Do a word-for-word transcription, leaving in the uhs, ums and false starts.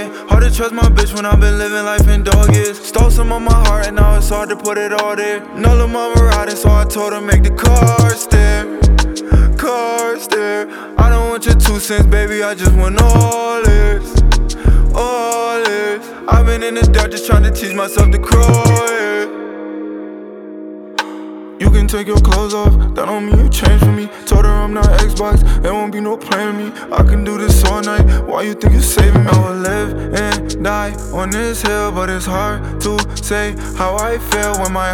yeah. Hard to trust my bitch when I've been living life in dog years. Stole some of my heart and now it's hard to put it all there. No lil' mama riding, so I told her make the car stare. Car stare. I don't want your two cents, baby, I just want all this. All this. I've been in the dark just trying to teach myself to crawl, yeah. You can take your clothes off, that don't mean you change for me. Told her I'm not Xbox, there won't be no playing me. I can do this all night, why you think you saving me? I will live and die on this hill, but it's hard to say how I feel when my